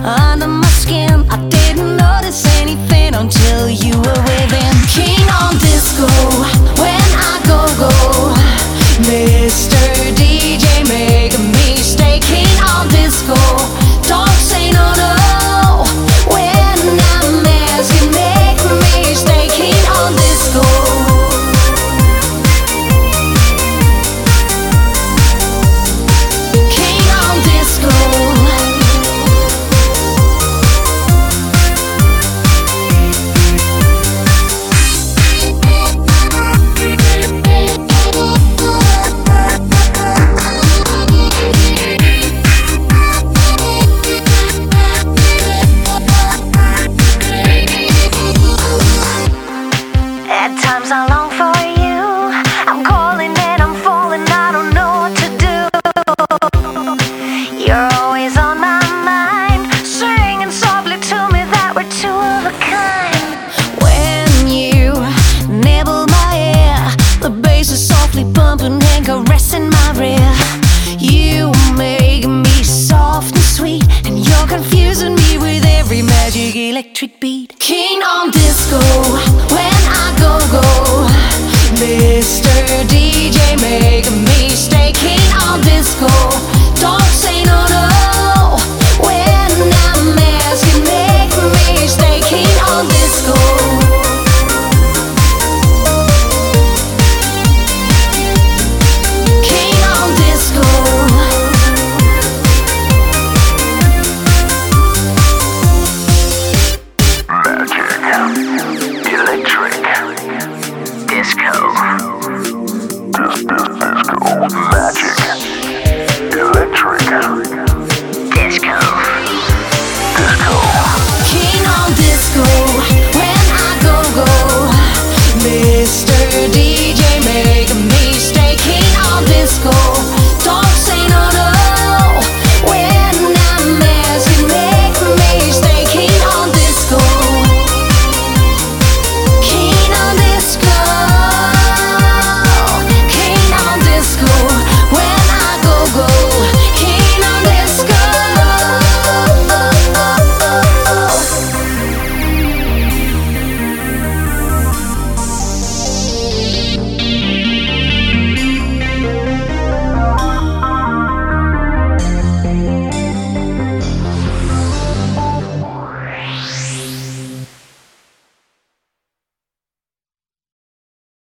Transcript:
under my skin. I didn't notice anything until you were within. Keen on disco when I go. Mr. DJ, make me stay keen on disco. Don't say no when I'm asking. Make me stay keen on disco. Keen on disco. At times I long for you. I'm calling and I'm falling, I don't know what to do. You're always on my mind, singing softly to me that we're two of a kind. When you nibble my ear, the bass is softly bumping and caressing my rear. You make me soft and sweet, and you're confusing me with every magic electric beat. Keen on disco.